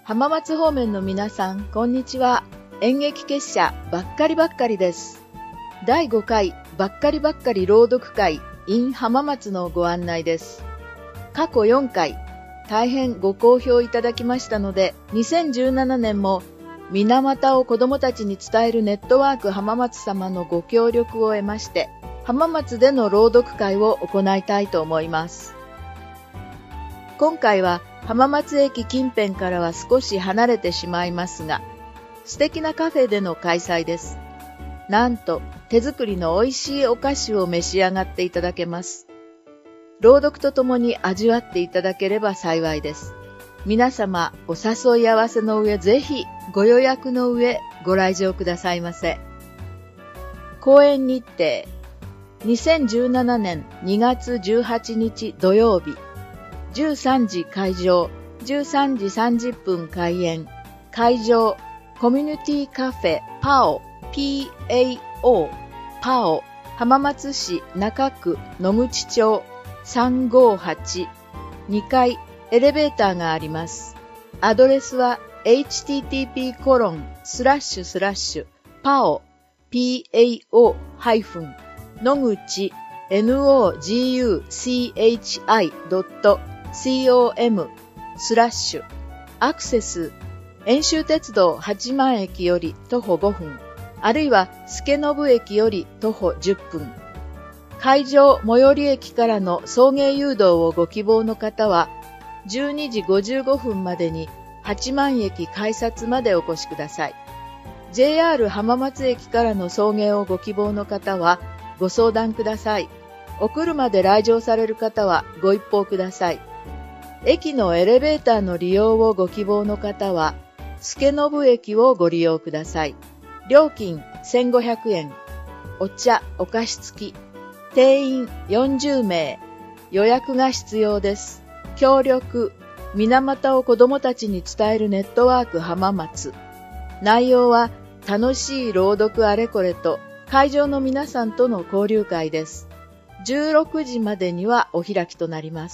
浜松方面の皆さん、こんにちは。演劇結社ばっかりばっかりです。第5回ばっかりばっかり朗読会 in 浜松のご案内です。過去4回、大変ご好評いただきましたので、2017年も水俣を子どもたちに伝えるネットワーク浜松様のご協力を得まして、浜松での朗読会を行いたいと思います。今回は浜松駅近辺からは少し離れてしまいますが、素敵なカフェでの開催です。なんと手作りの美味しいお菓子を召し上がっていただけます。朗読とともに味わっていただければ幸いです。皆様お誘い合わせの上、ぜひご予約の上ご来場くださいませ。公演日程、2017年2月18日土曜日、13時会場、13時30分開演。会場、コミュニティカフェパオ、PAO、パオ、浜松市中区野口町358、2階エレベーターがあります。アドレスは http:// pao-野口 noguchi.com/ アクセス、遠州鉄道八幡駅より徒歩5分、あるいは助信駅より徒歩10分。会場最寄り駅からの送迎誘導をご希望の方は、12時55分までに八幡駅改札までお越しください。JR 浜松駅からの送迎をご希望の方はご相談ください。お車で来場される方はご一報ください。駅のエレベーターの利用をご希望の方は、助信駅をご利用ください。料金1500円。お茶、お菓子付き。定員40名。予約が必要です。協力、水俣を子どもたちに伝えるネットワーク浜松。内容は楽しい朗読あれこれと会場の皆さんとの交流会です。16時までにはお開きとなります。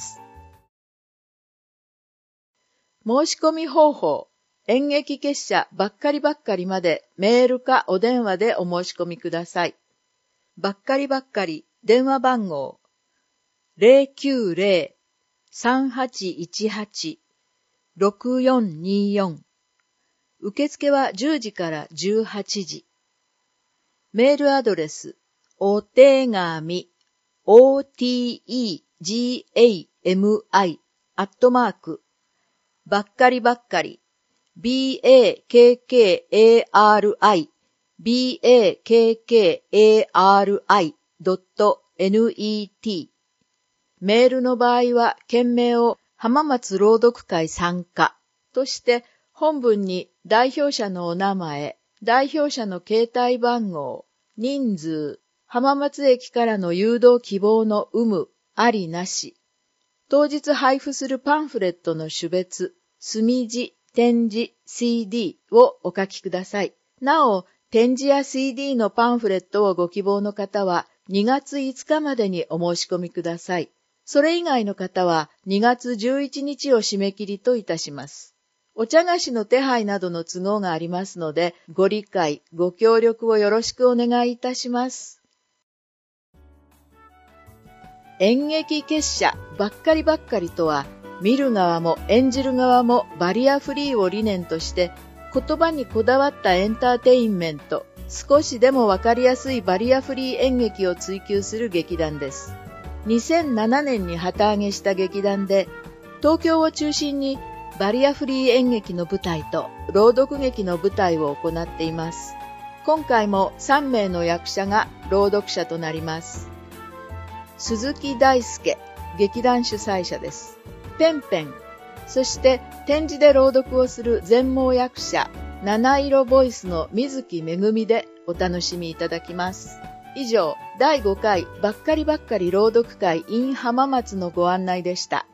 申し込み方法、演劇結社ばっかりばっかりまでメールかお電話でお申し込みください。ばっかりばっかり電話番号 090-3818-6424 受付は10時から18時。メールアドレス、お手紙、OTEGAMI、ばっかりばっかり、bakkari.net。メールの場合は、件名を浜松朗読会参加として、本文に代表者のお名前、代表者の携帯番号、人数、浜松駅からの誘導希望の有無、ありなし、当日配布するパンフレットの種別、墨字、点字、CD をお書きください。なお、点字や CD のパンフレットをご希望の方は2月5日までにお申し込みください。それ以外の方は2月11日を締め切りといたします。お茶菓子の手配などの都合がありますので、ご理解、ご協力をよろしくお願いいたします。演劇結社ばっかりばっかりとは、見る側も演じる側もバリアフリーを理念として、言葉にこだわったエンターテインメント、少しでもわかりやすいバリアフリー演劇を追求する劇団です。2007年に旗揚げした劇団で、東京を中心にバリアフリー演劇の舞台と朗読劇の舞台を行っています。今回も3名の役者が朗読者となります。鈴木大輔、劇団主催者です。ペンペン、そして展示で朗読をする全盲役者、七色ボイスの水木めぐみでお楽しみいただきます。以上、第5回ばっかりばっかり朗読会 in 浜松のご案内でした。